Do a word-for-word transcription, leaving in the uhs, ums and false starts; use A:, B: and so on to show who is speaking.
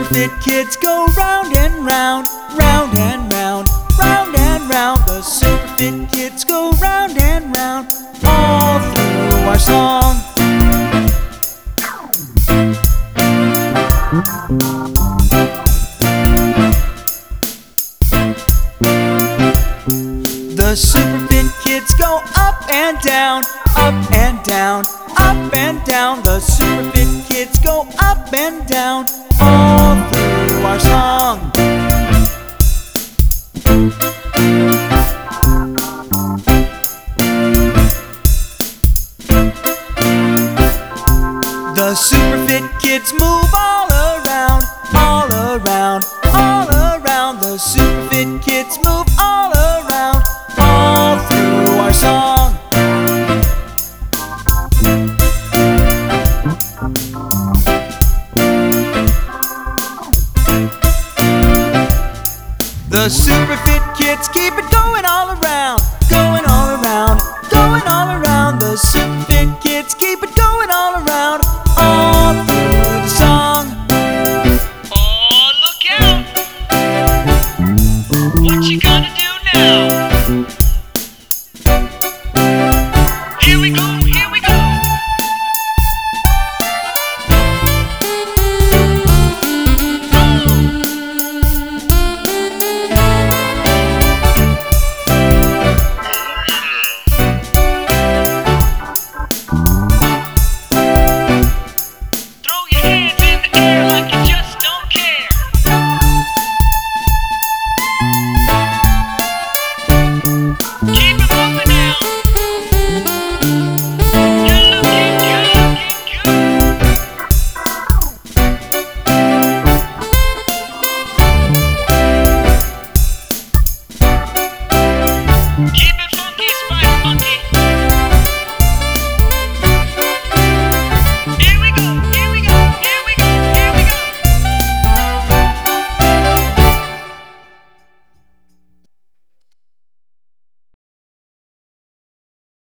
A: Fit kids go round and round, round and round, round and round. The Super Fit kids go round and round all through our song. The Super Fit kids go up and down, up and down, up and down. The Super Fit kids go up and down all through our song. The Super Fit kids move all around, all around, all around. The Super Fit kids move all around all through our song. The Super Fit kids keep it going all around, going all around, going all around. The Super Fit kids keep it going all around, all through the song.
B: Oh, look out! What you gonna do now? Here we go, here we go! Throw your hands in the air like you just don't care. Keep it moving now. You're looking good, looking good. Keep